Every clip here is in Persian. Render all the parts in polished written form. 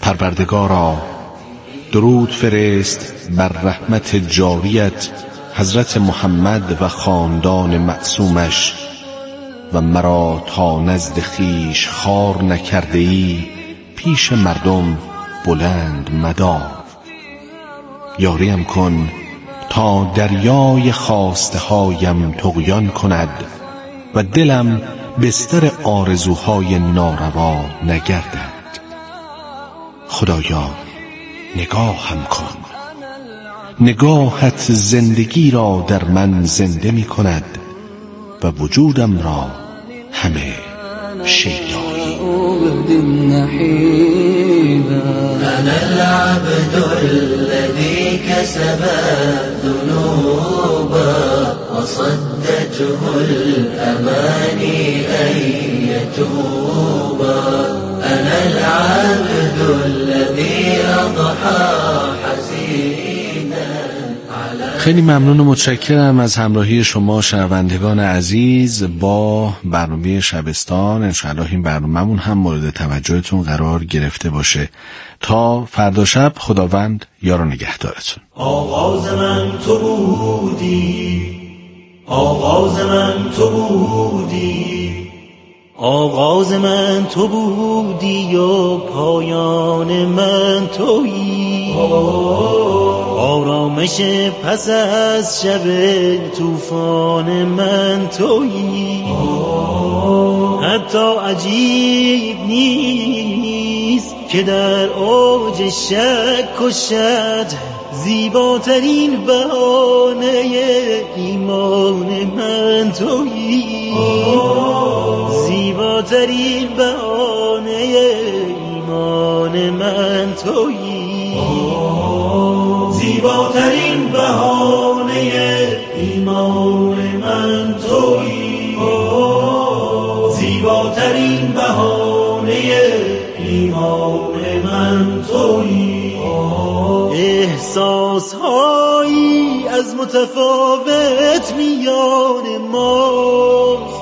پروردگارا درود فرست بر رحمت جاریت حضرت محمد و خاندان معصومش و مرا تا نزد خویش خوار نکرده ای پیش مردم بلند مدار. یاریم کن تا دریای خواسته هایم طغیان کند و دلم بستر آرزوهای ناروا نگردد. خدایا نگاهم کن، نگاهت زندگی را در من زنده می کند و وجودم را همه شیدایی. أنا العبد الذي كسب الذنوب وصدته الأماني أن يتوب. أنا العبد الذي أضحى حزينا. خیلی ممنون و متشکرم از همراهی شما شنوندگان عزیز با برنامه شبستان. انشاءالله این برنامه‌مون هم مورد توجهتون قرار گرفته باشه. تا فردا شب خداوند یار و نگهدارتون. آغاز من تو بودی، آغاز من تو بودی، آغاز من تو بودی و پایان من تویی. آرامش پس از شب طوفان من تویی. حتی عجیب نیست که در اوج شک و شد زیباترین بهانه ایمان من تویی. زیباترین بهانه ایمان من تویی. زیباترین بهانه ایمان من تویی. زیباترین بهانه ایمان من تویی. احساسهایی از متفاوت میان ماست.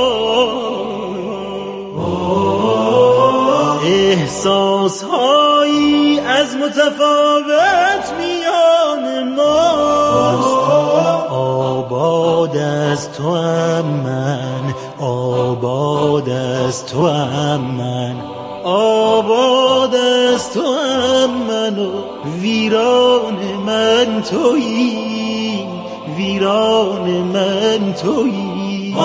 احساسهایی از متفاوت میان ماست. آباد از تو ام من، آباد از تو ام من، آباد از تو ام من و ویران من تویی. ویران من تویی.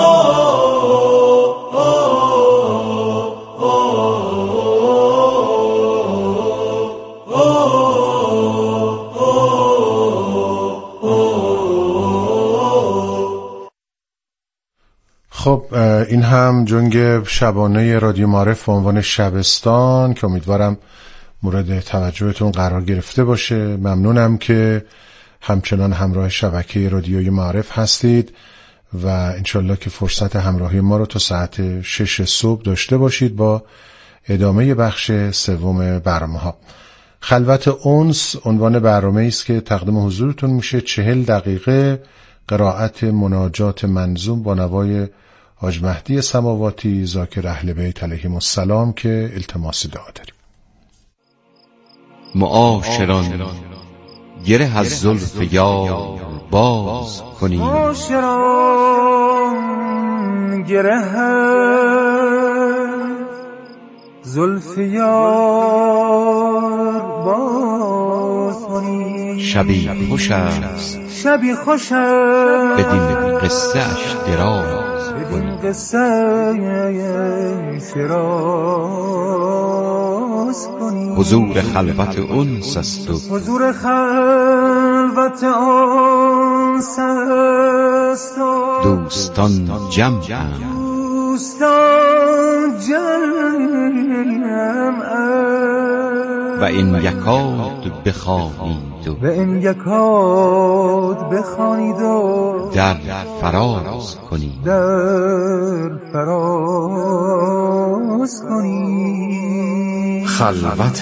خب این هم جنگ شبانه رادیو معارف به عنوان شبستان که امیدوارم مورد توجهتون قرار گرفته باشه. ممنونم که همچنان همراه شبکه رادیوی معارف هستید و انشالله که فرصت همراهی ما رو تا ساعت 6 صبح داشته باشید با ادامه بخش سوم برنامه‌ها. خلوت انس عنوان برنامه است که تقدیم حضورتون میشه. 40 دقیقه قرائت مناجات منظوم با نوای حاج مهدی سماواتی ذاکر اهل بیت علیهم السلام که التماس دعا داریم. معاشران گره از زلف یار باز کنید. معاشران گره از زلف یار باز کنید. شبی خوش است، شبی خوش است، بدین قصه اش دراز بدین قصه اش دراز کنید. حضور خلوت انس است و حضور خلوت انس است و دوستان جمعند. دوستان جمعند و این یکاد بخوانید و این یکاد بخوانید و در فراز کنید. در فراز کنید. خلوت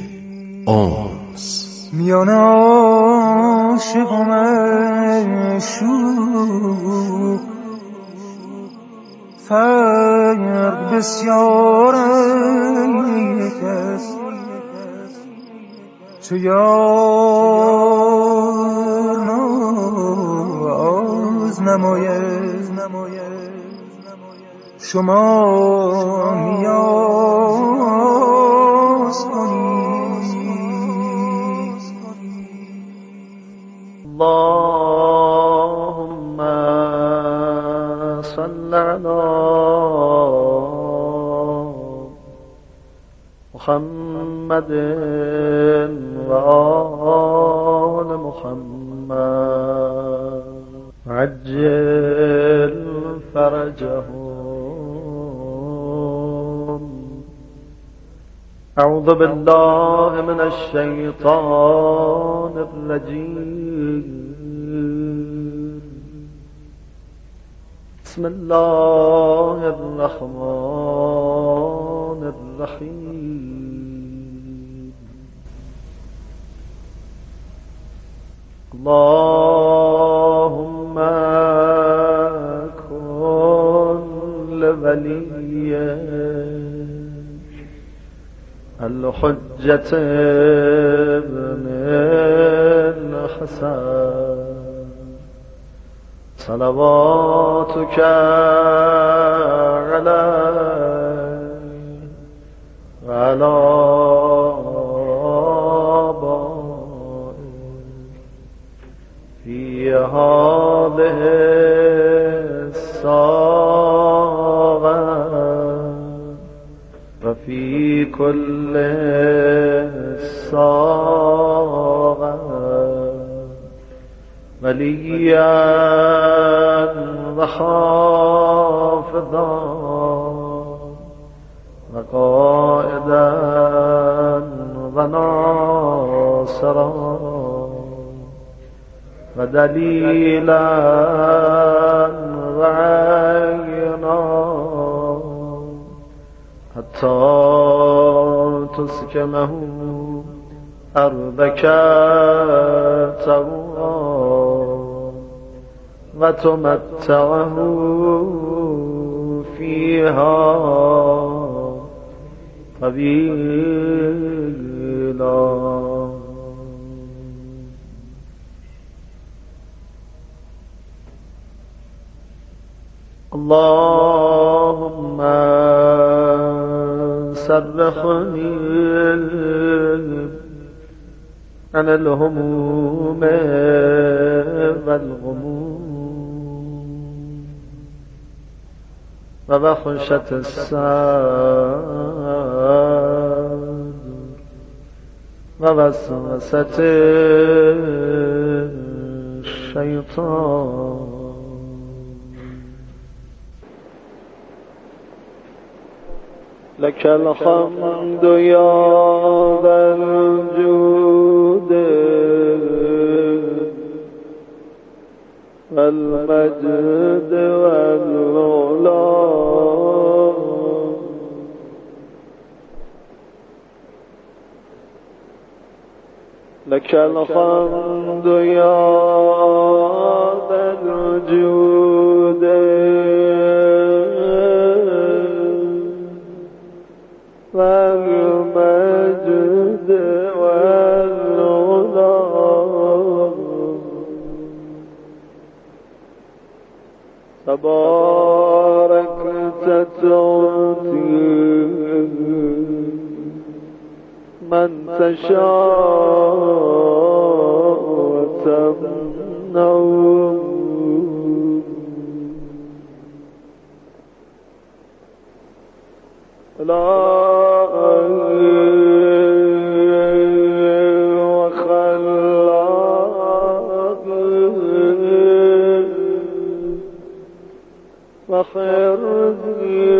انس میان عاشق و معشوق فرق بسیار است. چه یار ناز نماید شما نیاز کنید. اللهم صل علی محمد و آل محمد عجل فرجهم. اعوذ بالله من الشیطان الرجیم. بسم الله الرحمن الرحیم. اللهم كن لوليك الحجة ابن الحسن صلواتك عليه وعلى في هذه الساعة وفي كل ساعة وليا وحافظا وقائدا وناصرا ودليلا وعينا حتى تسكنه أرضك طوعا وتمتعه فيها طويلا. اللهم سرحني عن الهموم والغموم ووحشة الصدر ووسوسة الشيطان. لك الحمد يا ذا الجود والمجد والعلا لك الحمد يا ذا الجود والمجد والعلا تباركت تعطي من تشاء وتمنع لا وخرجي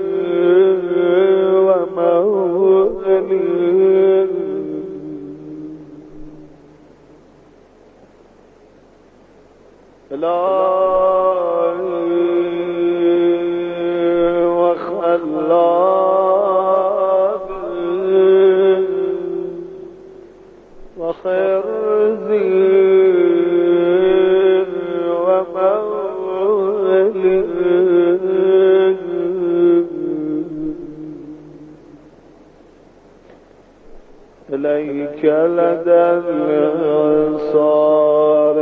ومولي إلهي وخلاقي وخرجي إليك لدى الإعصار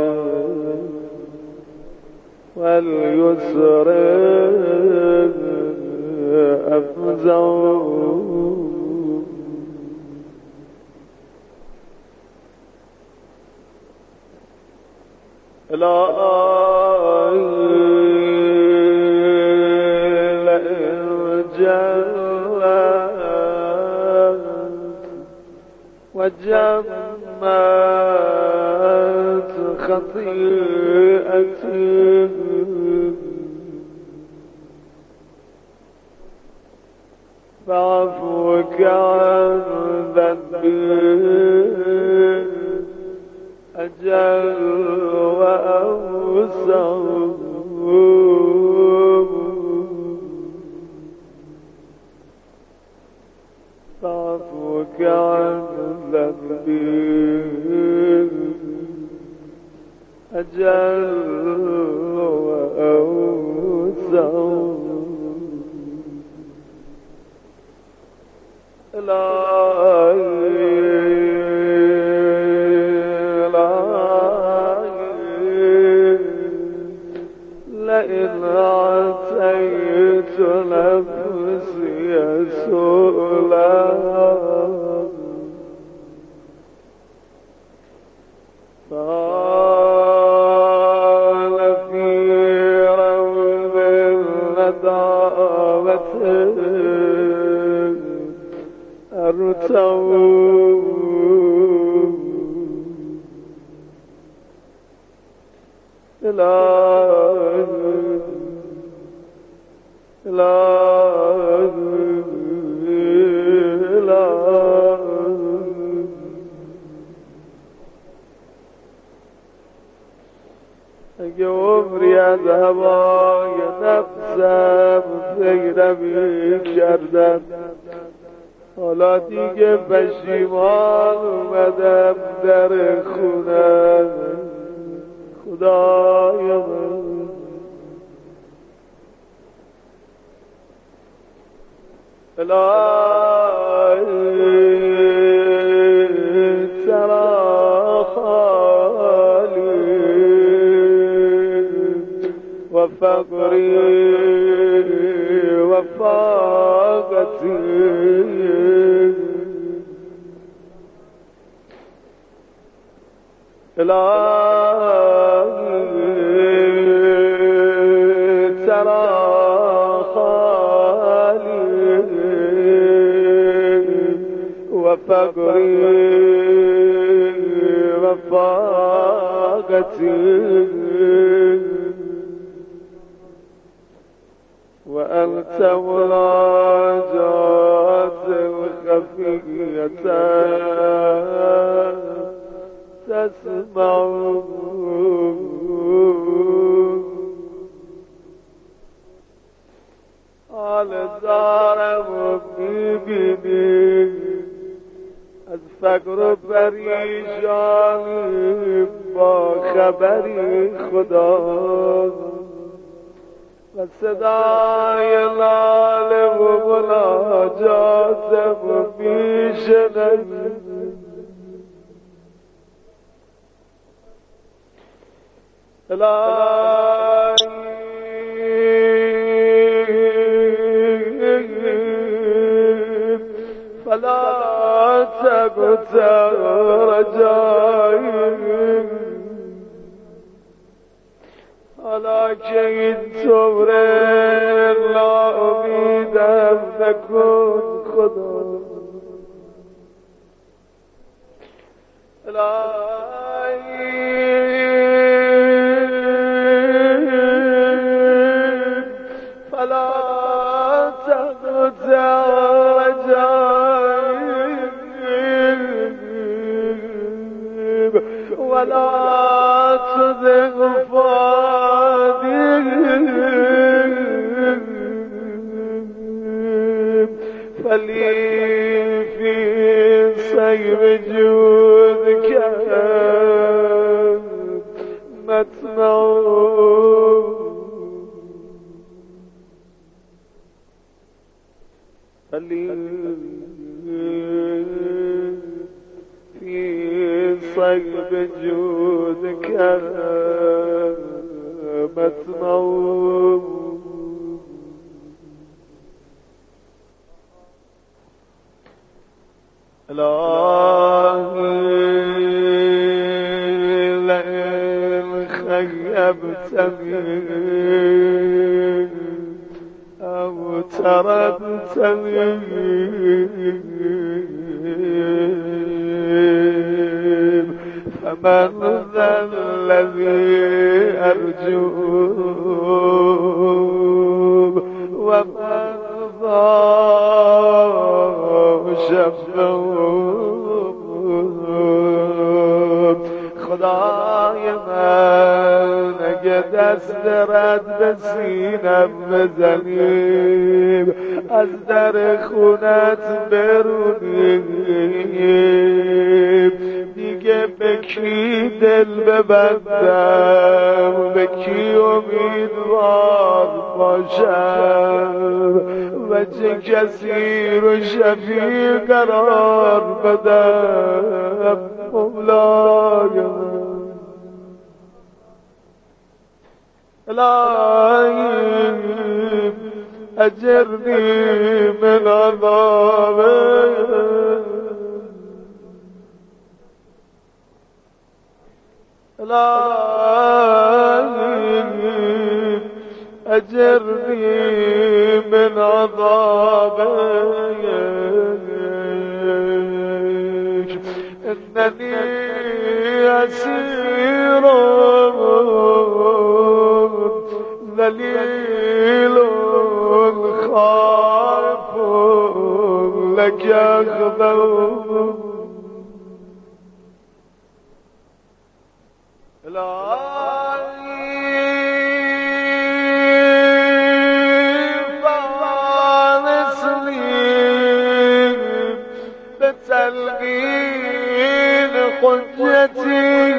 واليسر أفزع وجمعت خطيئتي فعفوك عن ذنبي أجل وأوسع فعفوك عن ذنبي أجل وأوسع لئن عتيت نفسي سؤلا فعال في روض الندامة أرتوي اگه عمری از هوای نفسم فکر می‌کردم حالا دیگه پشیمان اومدم در خونم خدای من الهی ترا خالی و فقری و فاقتی الهی ترا خالی و فقری و فاقتی وأنت مناجاة خفية تسمع حال دارم میبینی از فقر و پریشانی با خبری خدا و صدای لاله و مناجاتم میشنوی فلا تبتغ رجایی حالا که اینطور ناامیدم نکن خدا فلا تقطع رجایی ولا تزغ فؤادي فلي في صيب جودك مطمع فلي صيب جودك مطمع إلهي لئن خيبتني أو تركتني فمن ذا الذي أرجوه ومن ذا شفاعه خدای من اگه دست رد به سینم بزنیم از در خونت برونیم دیگه به کی دل ببندم به کی امیدوار باشم و چه کسی رو شفیع قرار بدم مولای من الهی اجرنی من عذابه الهی اجرنی من عذابك انني اسير ذليل خائف لك اخذه بتلقين حجتي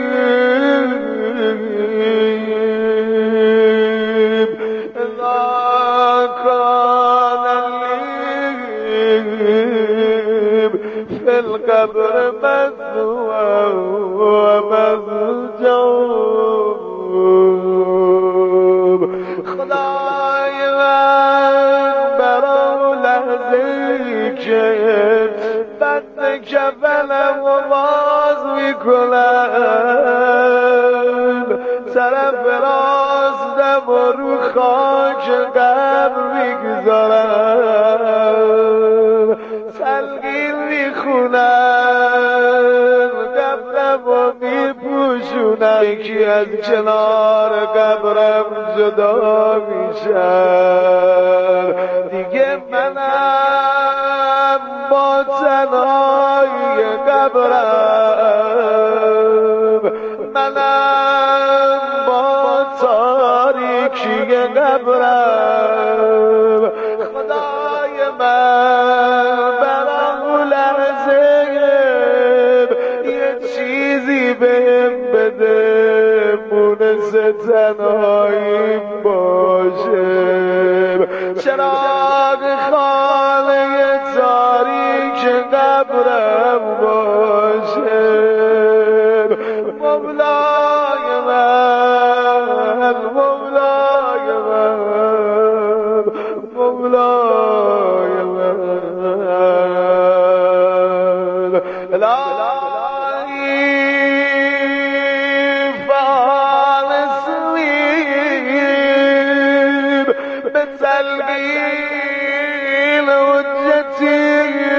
إذا كان لي في القبر مثوى ومرجع خدای من برا لحظه‌ای که بند کفنم و باز میکنم طرف راستم و رو خاک قبر میگذارم تلقین میخونم قبرم و میپوشونم یکی از کنار قبرم جدا میشم دیگه منم با تنهای قبرم منم با تاریکی قبرم خدای من برام لحظه یه چیزی بهم بده مونس تنهاییم باشه چراغ خانه تاریک قبرم باشه مولای من مولای من مولای من الهی فالسلیم بتلقین حجتی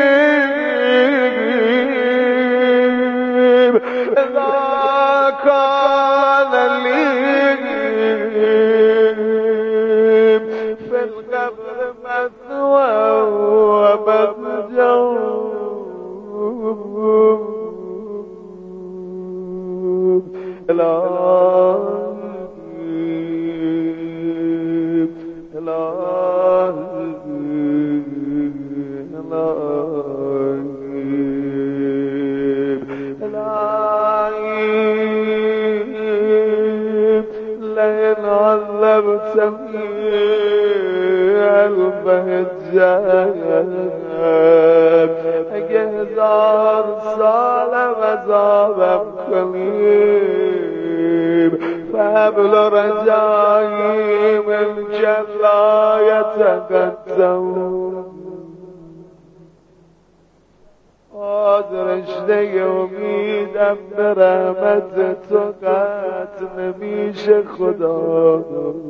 إذا كان لي في القبر مثوى ومرجع لئن عذبتني ألف هجاب اگه هزار سالم عذابم کنیم فبل رجایی من لا یتقدم رشته امیدم به رحمت تو قطع نمیشه خدا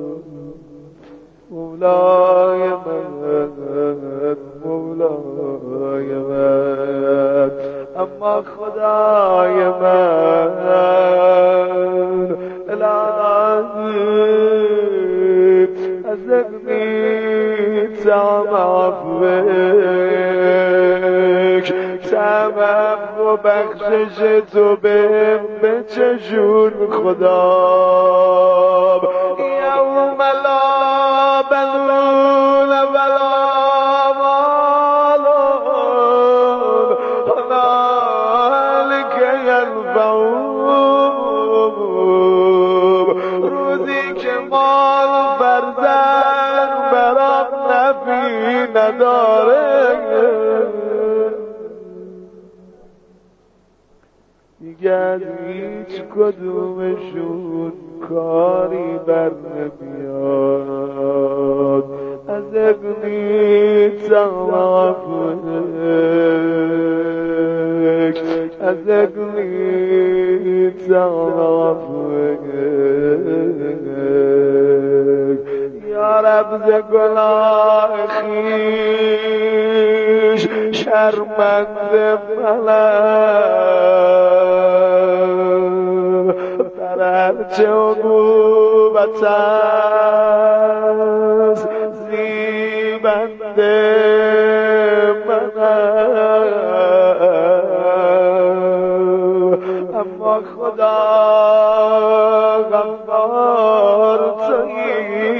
مولای من مولای من اما خدای من الهی از اقنیتم عفوک تمام و بخشش تو به چشون خدا یوم لا بنون ولا مالون هنالک ینفعون روزی که مال فرزند برام نفی نداره دیگر هیچ کدومشون کاری بر نمیاد از اقنیتم عفوک از اقنیتم عفوک یا رب ز گناه خویش شرمنده منم در هرچه عقوبت است زیبنده منم اما خدا غفار تویی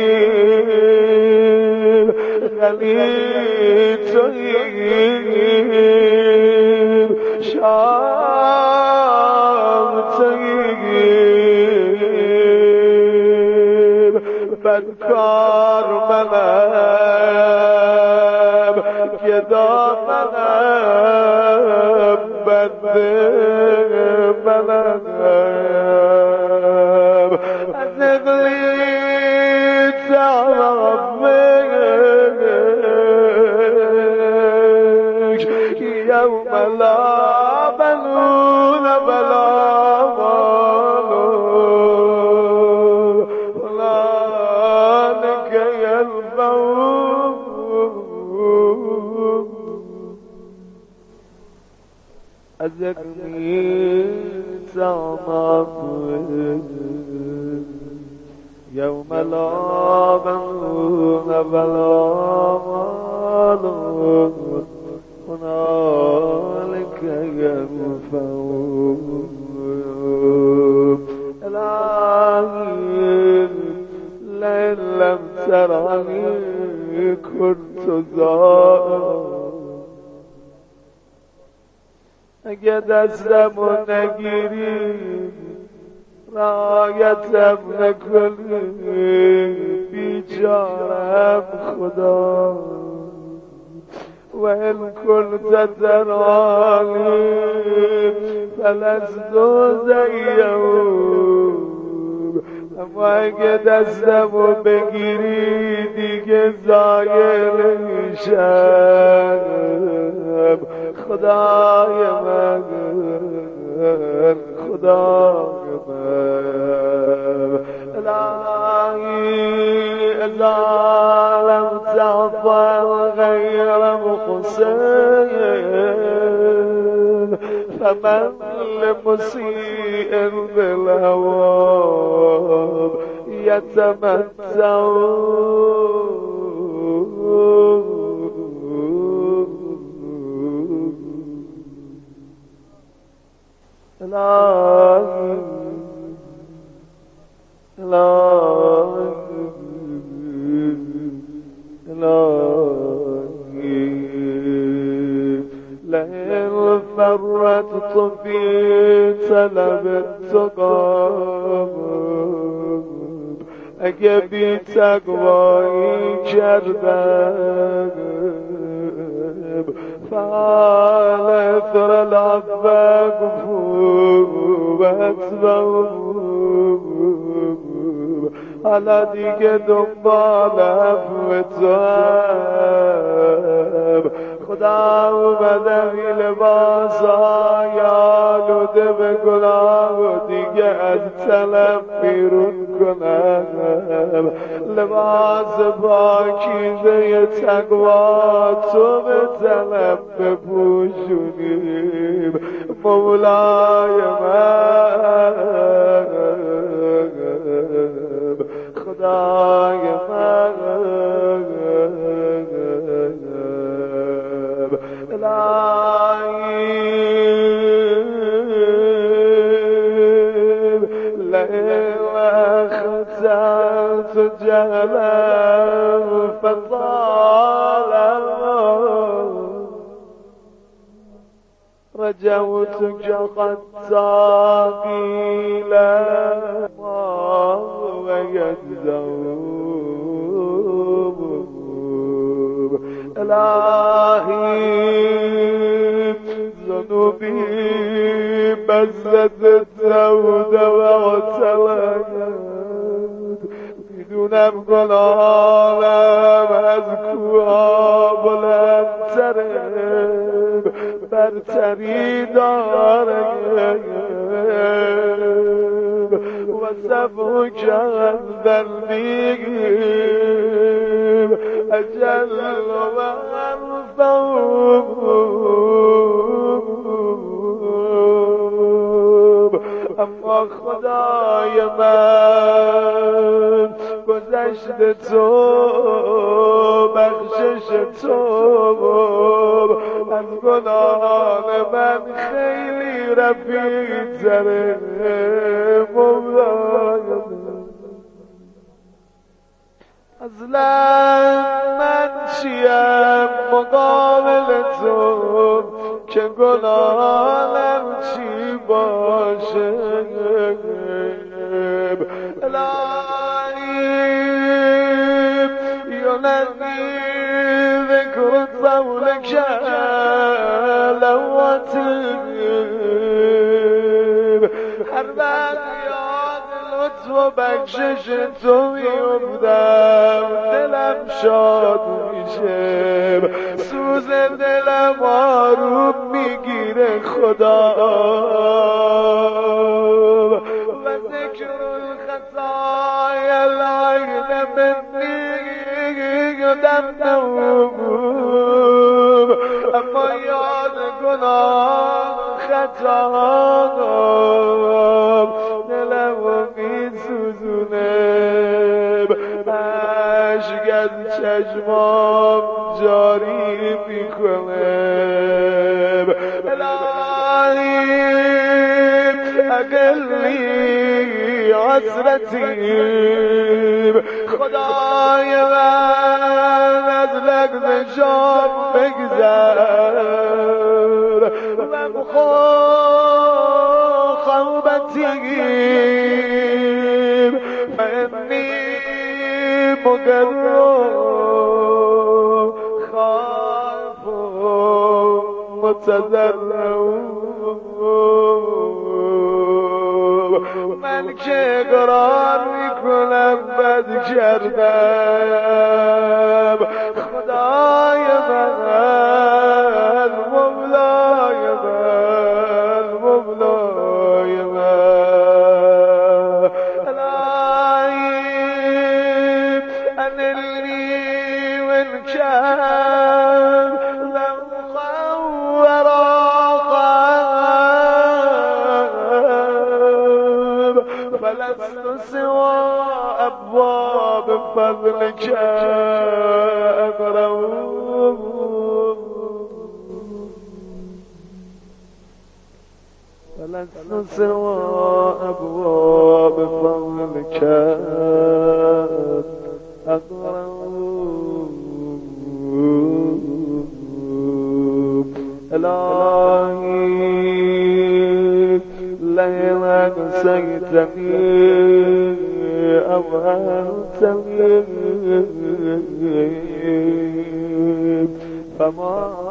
غنی تویی شام تویی بدکار منم گدا منم بنده منم از اقلیتم عفوک یوم لا بنون ولا مالون هنالک ینفعون از اقلیتم عفوک یوم لا بنون ولا مالون هنالک ینفعون الهی لئن لم ترانی کنت ظالما اگه دستمو نگیری رعایتم نکنی بیچارم خدا و ان كنت ترانی فلست ضیعون اما اگه دستمو بگیری دیگه ضایع نمیشم خدای من خدای من الهی اذا لم تعفو غیر محسن فمن لمسیء بالهوام یتمتعون لئن فرطت في طلب التقى اگه بی تقوایی کردم فالثر العباق حالا دیگه دنبال عفو توام خدا اومدم این لباس های آلوده به گناه و دیگه از تنم بیرون کنم لباس پاکیزه تقوا تو به تنم بپوشونیم مولای من خدای من خسرت جهلم فطال رجوتك قد ساقي ما ويجذوب إلهي ذنوبي بزت الزود واغتلت بدونم گناهانم از کوها بلندتره برتری دارم و سبک از ذنبیم اجل و مرفوب اما خدای من گذشت تو بخشش تو از گناهان من خیلی رفیع‌تره مولای اصلا من چیم مقابل تو که گناهانم چی باشه الهی یوننی ذکر قولک لواتیم هر وقت یاد لطف و بخشش تو میفتم دلم شاد میشه سوز دلم آروم میگیره خدا و ذکر الخطای العین منی یادم نموم اما یاد گناه خطاام دلم میسوزونه اشک از چشمام جاری میکنه الهی اقلی حسرتیم خدای من از لگز شام بگذر و خوبتیم منی مقرب خائف متضرع من که قرار میکنم بد کردم خدای من مولای من مولای من الهی انلنی من کن لم خورا فلست سوى أبواب فضلك أقرب فلست سوى أبواب فضلك أقرب إلهي ليلك سيتني أمهرتني فما